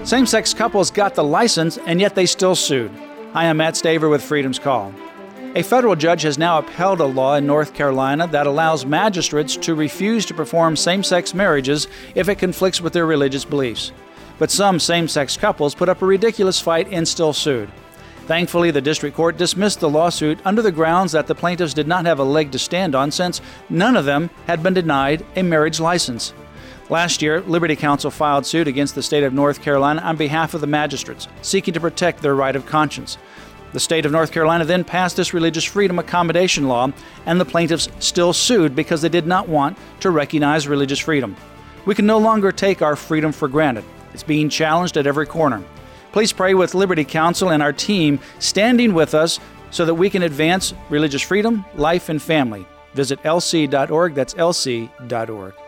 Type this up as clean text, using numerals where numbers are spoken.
Same-sex couples got the license, and yet they still sued. Hi, I'm Matt Staver with Freedom's Call. A federal judge has now upheld a law in North Carolina that allows magistrates to refuse to perform same-sex marriages if it conflicts with their religious beliefs. But some same-sex couples put up a ridiculous fight and still sued. Thankfully, the district court dismissed the lawsuit under the grounds that the plaintiffs did not have a leg to stand on since none of them had been denied a marriage license. Last year, Liberty Counsel filed suit against the state of North Carolina on behalf of the magistrates, seeking to protect their right of conscience. The state of North Carolina then passed this religious freedom accommodation law, and the plaintiffs still sued because they did not want to recognize religious freedom. We can no longer take our freedom for granted. It's being challenged at every corner. Please pray with Liberty Counsel and our team standing with us so that we can advance religious freedom, life, and family. Visit lc.org. That's lc.org.